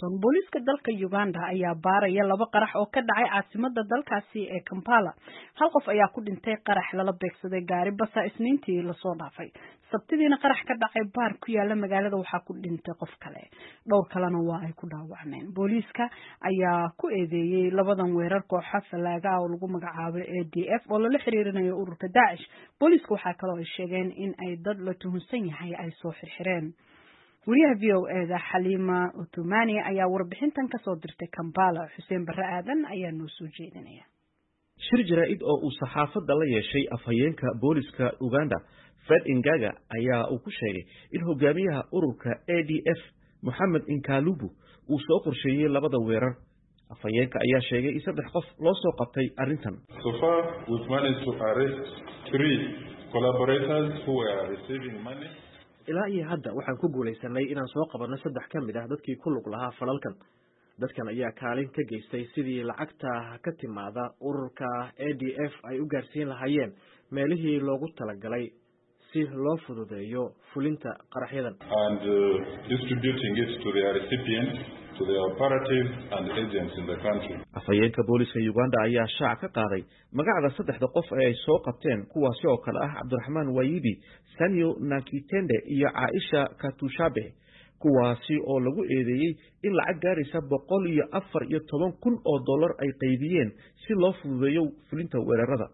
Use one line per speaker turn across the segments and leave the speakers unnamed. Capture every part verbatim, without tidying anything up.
Washington. Booliiska dalka Uganda ayaa baaraya laba qarax oo ka dhacay caasimadda dalkaasi ee Kampala. Hal qof ayaa ku dhintay qarax lala beegsaday gaari basa Isniintii la soo dhaafay. Sabtidiina qarax ka dhacay baar ku yaala magaalada waxaa ku dhintay qof kale. Dhowr kalena waa ay ku dhaawacmeen. Booliiska ayaa ku eedeeyay labadan weerar kooxo falaaga oo lagu magacaabay A D F oo lala xiriirinayo ururka Daesh. Booliisku waxa kale oo ay sheegeen in ay dad la tuhunsan yahay ay soo xirxireen. wariyaha V O A da Halima Othmani ayaa warbixintan ka soo dirtay Kampala. Xuseen Barre Aadan ayaa noo soo jeedinaya.
Shir jaraa'id oo uu saxaafadda la yeeshay afhayeenka booliska Uganda Fred Ingaga ayaa uu ku sheegay in hogaamiyaha ururka A D F Mohamed Inkalubu uu soo qorsheeyay labada weerar. Afhayeenka ayaa sheegay in saddex qof loo soo qabtay arrintan.
So far we've managed to arrest three collaborators who were receiving money.
ilaa iyo hadda waxaan ku guulaysanay inaan soo qabanno saddex ka mid ah dadkii ku lug lahaa falalkan. Dadkan ayaa kaalin ka geystay sidii lacagta ka timaada ururka A D F ay u gaarsiin lahaayeen meelihii loogu talagalay si loo fududeeyo fulinta qaraxyadan.
And uh, distributing it to their recipients, to the operatives and agents in the country.
Afhayeenka booliska Uganda ayaa shaac ka qaaday magacda saddexda qof ee ay soo qabteen kuwaasi oo kale ah Cabdiraxmaan Wayibi, Sanyo Nakitende iyo Aisha Katushabe, kuwaasi oo lagu eedeeyay in lacag gaaraysa boqol iyo afar iyo toban kun oo dollar ay qaybiyeen si loo fududeeyo fulinta weerarada.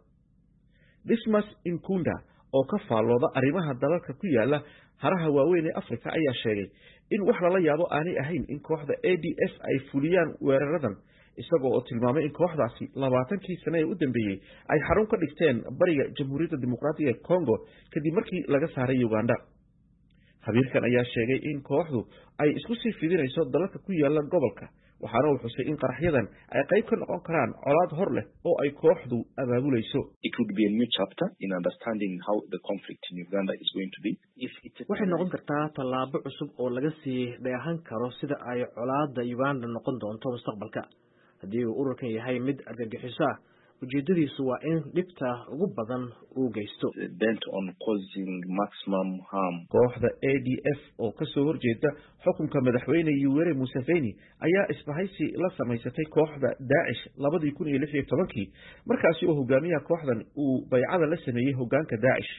Dismas Inkunda oo ka faallooda arrimaha dalalka ku yaala haraha waaweyn ee Afrika ayaa sheegay in wax lala yaabo aanay ahayn in kooxda A D F ay fuliyaan weeraradan, isagoo oo tilmaamay in kooxdaasi labaatankii sano ee u dambeeyay ay xarun ka dhigteen bariga Jamhuuriyadda Dimuqraadiga ee Congo kadib markii laga saaray Uganda. Khabiirkan ayaa sheegay in kooxdu ay isku sii fidinayso dalalka ku yaala gobolka, waxaana uu xusay in qaraxyadan ay qayb ka noqon karaan colaad hor leh oo ay kooxdu abaabulayso.
It would be a new chapter in understanding how the conflict in Uganda is going to be.
Waxay noqon kartaa tallaabo cusub oo laga sii dheehan karo sida ay colaadda Uganda noqon doonto mustaqbalka. Haddii uu ururkan yahay mid argagixiso ah, ujeedadiisu waa in dhibta ugu badan uu geysto.
Bent on causing maximum harm.
Kooxda A D F oo ka soo horjeeda xukunka madaxweyne Yoweri Museveni ayaa isbahaysi la samaysatay kooxda Daesh labadii kun iyo lix iyo tobankii, markaasi oo hogaamiyaha kooxdan uu baycada la sameeyay hoggaanka Daesh.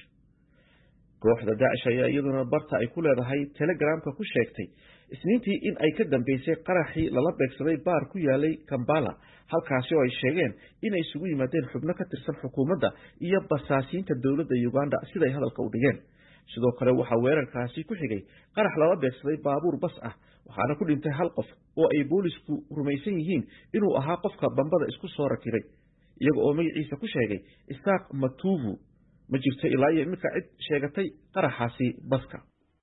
Kooxda Daesh ayaa iyaduna barta ay ku leedahay Telegramka ku sheegtay Isniintii in ay ka dambeysay qaraxii lala beegsaday baar ku yaalay Kampala, halkaasi oo ay sheegeen in ay isugu yimaadeen xubno ka tirsan xukuumadda iyo basaasiinta dowladda Uganda siday hadalka u dhigeen. Sidoo kale waxaa weerarkaasi ku xigay qarax lala beegsaday baabuur bas ah, waxaana ku dhintay hal qof oo ay boolisku rumaysan yihiin inuu ahaa qofka bambada isku soo rakibay, iyaga oo magaciisa ku sheegay Isaaq Matuvu. Ma jirto ilaa iyo iminka cid sheegatay qaraxaasi baska.